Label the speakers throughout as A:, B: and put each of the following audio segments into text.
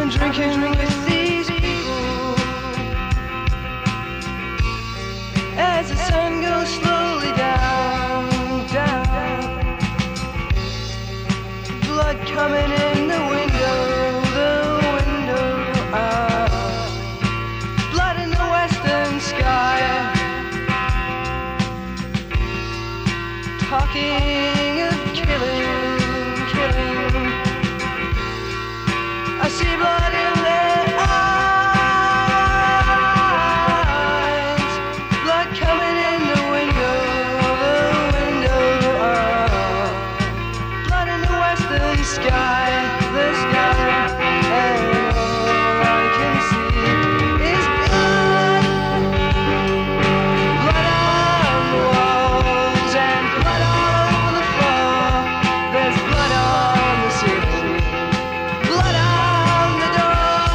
A: been drinking with these people as the sun goes slowly down, down. Blood coming in the window, blood in the western sky. Talking of killing, killing. I see blood in their eyes. Blood coming in the window, blood in the western sky, the sky. And all I can see is blood. Blood on the walls and blood all over the floor. There's blood on the ceiling, blood on the door.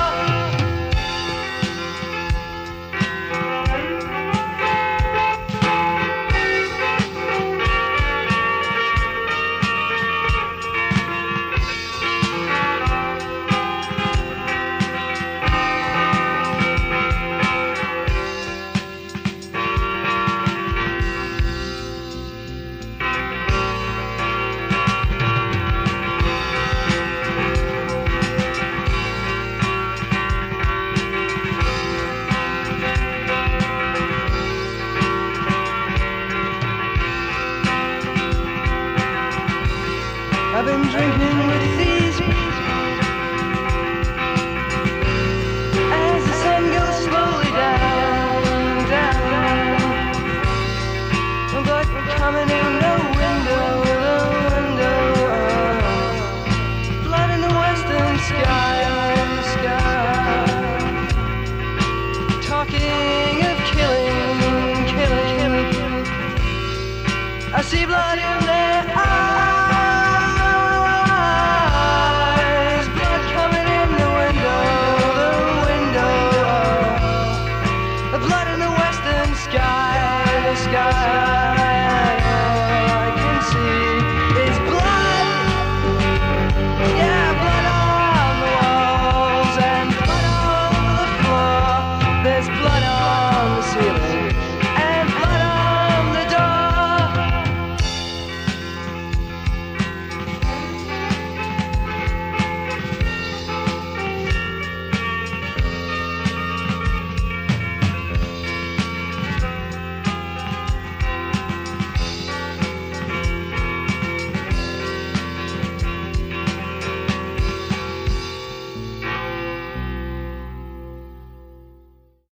A: I've been drinking with these people